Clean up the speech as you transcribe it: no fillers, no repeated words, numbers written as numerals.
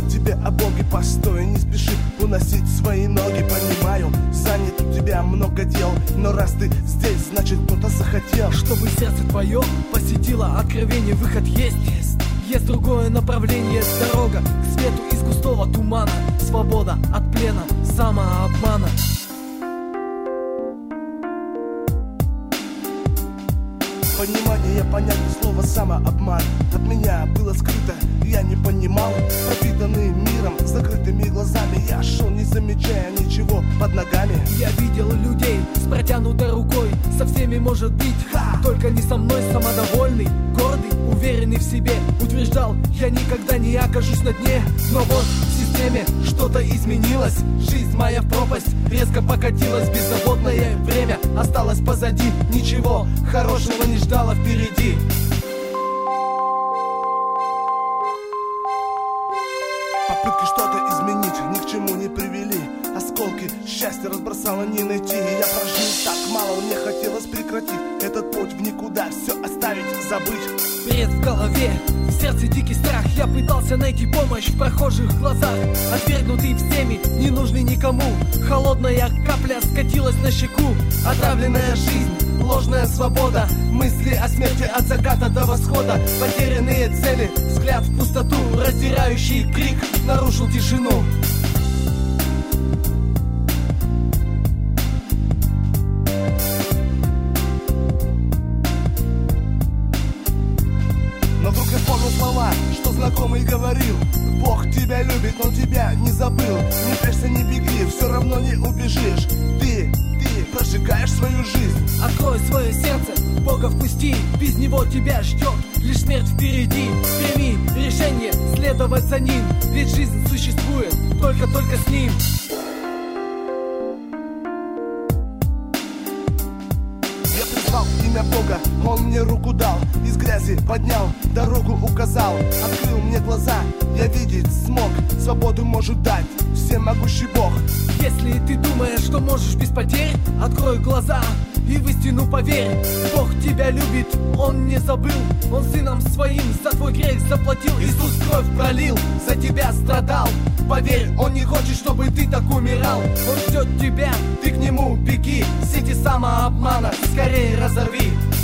к тебе о Боге. Постой, не спеши уносить свои ноги. Понимаю, занят у тебя много дел, но раз ты здесь, значит кто-то захотел, чтобы сердце твое посетило откровение. Выход есть, есть другое направление. Дорога к свету из густого тумана. Свобода от плена самообмана. Понимание понятия слова самообман от меня было скрыто, я не понимал. Пропитанный миром, закрытыми глазами, я шел, не замечая ничего под ногами. Я видел людей с протянутой рукой, со всеми может быть, только не со мной. Самодовольный, гордый, уверенный в себе, утверждал, я никогда не окажусь на дне. Но вот в системе что-то изменилось, жизнь моя в пропасть резко покатилась. Беззаботное время осталось позади, ничего хорошего не ждало впереди. Попытки что-то изменить ни к чему не привели. Осколки счастья разбросало не найти. Я прожил так мало, мне хотелось прекратить этот путь в никуда, все оставить, забыть. Бред в голове, в сердце дикий страх. Я пытался найти помощь в прохожих глазах, отвергнутый всеми, не нужный никому. Холодная капля скатилась на щеку. Отравленная жизнь, ложная свобода, мысли о смерти от заката до восхода. Потерянные цели, взгляд в пустоту, раздирающий крик нарушил тишину. Но вдруг я вспомнил слова, что знакомый говорил: Бог тебя любит, но тебя не забыл. Не прячься, не беги, все равно не убежишь. Ты прожигаешь свою жизнь. Открой свое сердце, Бога впусти, без него тебя ждет лишь смерть впереди. Прими решение следовать за ним, ведь жизнь существует только с ним. Я призвал имя Бога, Он мне руку дал, из грязи поднял, дорогу указал, открыл мне глаза, я видеть смог, свободу может дать всемогущий Бог. Если ты думаешь, что можешь без потерь, открой глаза и в истину поверь. Бог тебя любит, Он не забыл, Он сыном своим за твой грех заплатил. Иисус кровь пролил, за тебя страдал. Поверь, Он не хочет, чтобы ты так умирал. Он ждет тебя, ты к Нему беги, сети самообмана скорее разорви.